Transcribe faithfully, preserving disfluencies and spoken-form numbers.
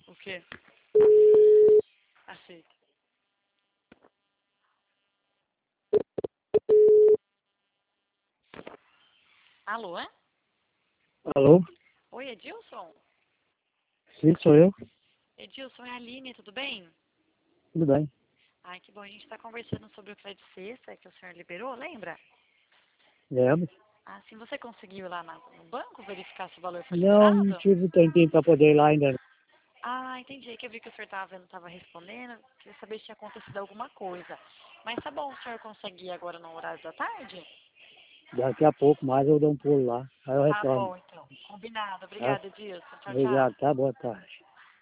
O quê? Achei. Alô, é? Alô? Oi, Edilson? Sim, sou eu. Edilson, é a Aline, tudo bem? Tudo bem. Ai, que bom, a gente está conversando sobre o crédito sexta que o senhor liberou, lembra? Lembro. Ah, sim, você conseguiu ir lá na- no banco verificar se o valor foi Não, não liberado? tive tempinho para poder ir lá ainda. Ah, entendi, é que eu vi que o senhor estava vendo, estava respondendo, queria saber se tinha acontecido alguma coisa. Mas tá bom, o senhor consegue ir agora no horário da tarde? Daqui a pouco mais eu dou um pulo lá. Aí eu Tá retorno. bom, então. Combinado. Tá? Obrigada, Edilson. Tchau, tchau. Obrigado, tá? Boa tarde.